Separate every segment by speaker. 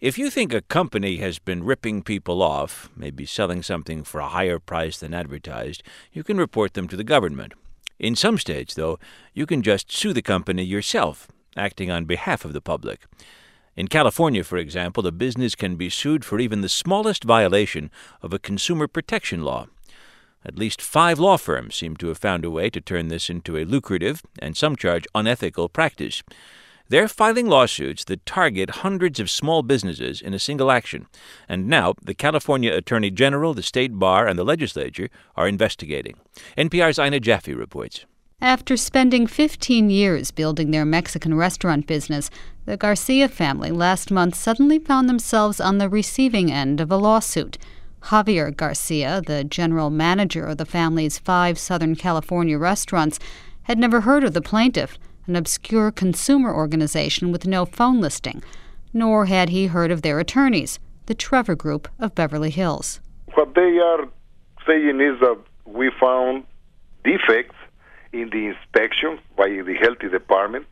Speaker 1: If you think a company has been ripping people off, maybe selling something for a higher price than advertised, you can report them to the government. In some states, though, you can just sue the company yourself, acting on behalf of the public. In California, for example, a business can be sued for even the smallest violation of a consumer protection law. At least 5 law firms seem to have found a way to turn this into a lucrative, and some charge unethical, practice. They're filing lawsuits that target hundreds of small businesses in a single action. And now the California Attorney General, the State Bar, and the legislature are investigating. NPR's Ina Jaffe reports.
Speaker 2: After spending 15 years building their Mexican restaurant business, the Garcia family last month suddenly found themselves on the receiving end of a lawsuit. Javier Garcia, the general manager of the family's 5 Southern California restaurants, had never heard of the plaintiff, an obscure consumer organization with no phone listing, nor had he heard of their attorneys, the Trevor Group of Beverly Hills.
Speaker 3: What they are saying is that we found defects in the inspection by the health department,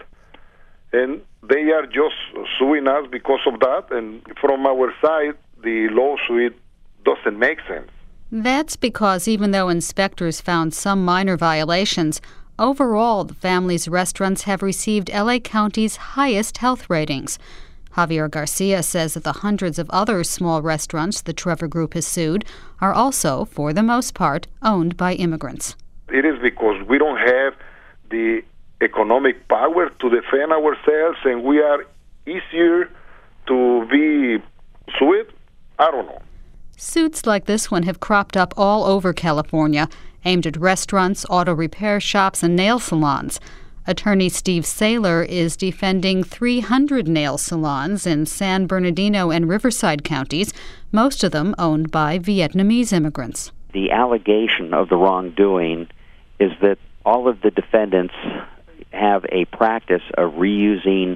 Speaker 3: and they are just suing us because of that, and from our side, the lawsuit doesn't make sense.
Speaker 2: That's because even though inspectors found some minor violations, overall, the family's restaurants have received L.A. County's highest health ratings. Javier Garcia says that the hundreds of other small restaurants the Trevor Group has sued are also, for the most part, owned by immigrants.
Speaker 3: It is because we don't have the economic power to defend ourselves, and we are easier to be sued. I don't know.
Speaker 2: Suits like this one have cropped up all over California, aimed at restaurants, auto repair shops, and nail salons. Attorney Steve Saylor is defending 300 nail salons in San Bernardino and Riverside counties, most of them owned by Vietnamese immigrants.
Speaker 4: The allegation of the wrongdoing is that all of the defendants have a practice of reusing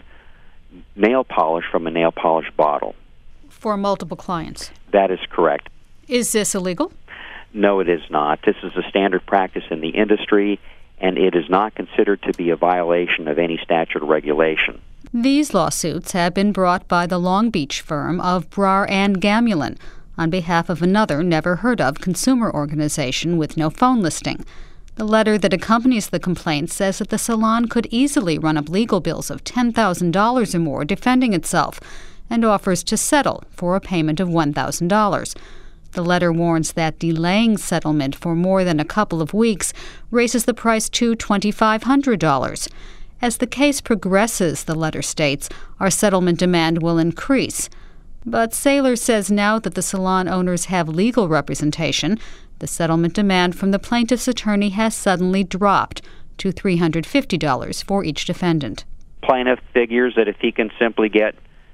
Speaker 4: nail polish from a nail polish bottle.
Speaker 2: For multiple clients.
Speaker 4: That is correct.
Speaker 2: Is this illegal?
Speaker 4: No, it is not. This is a standard practice in the industry, and it is not considered to be a violation of any statute or regulation.
Speaker 2: These lawsuits have been brought by the Long Beach firm of Brar and Gamulin on behalf of another never-heard-of consumer organization with no phone listing. The letter that accompanies the complaint says that the salon could easily run up legal bills of $10,000 or more defending itself, and offers to settle for a payment of $1,000. The letter warns that delaying settlement for more than a couple of weeks raises the price to $2,500. As the case progresses, the letter states, our settlement demand will increase. But Saylor says now that the salon owners have legal representation, the settlement demand from the plaintiff's attorney has suddenly dropped to $350 for each defendant.
Speaker 4: Plaintiff figures that if he can simply get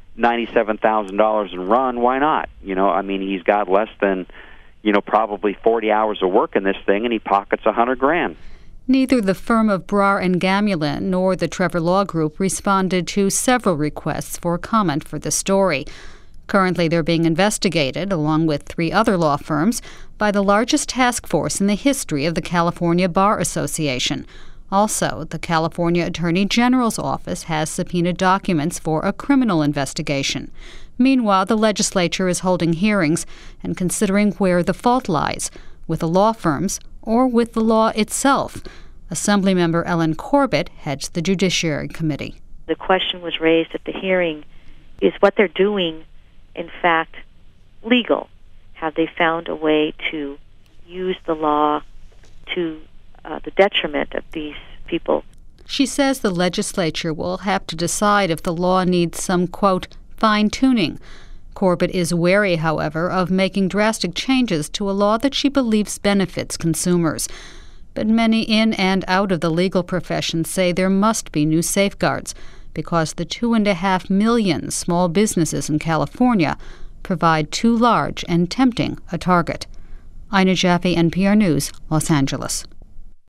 Speaker 4: $97,000 and run, why not? He's got less than, probably 40 hours of work in this thing, and he pockets $100,000.
Speaker 2: Neither the firm of Brar and Gamulin nor the Trevor Law Group responded to several requests for comment for the story. Currently, they're being investigated, along with 3 other law firms, by the largest task force in the history of the California Bar Association. Also, the California Attorney General's office has subpoenaed documents for a criminal investigation. Meanwhile, the legislature is holding hearings and considering where the fault lies, with the law firms or with the law itself. Assemblymember Ellen Corbett heads the Judiciary Committee.
Speaker 5: The question was raised at the hearing, is what they're doing, in fact, legal? Have they found a way to use the law to the detriment of these people?
Speaker 2: She says the legislature will have to decide if the law needs some, quote, fine-tuning. Corbett is wary, however, of making drastic changes to a law that she believes benefits consumers. But many in and out of the legal profession say there must be new safeguards because the 2.5 million small businesses in California provide too large and tempting a target. Ina Jaffe, NPR News, Los Angeles.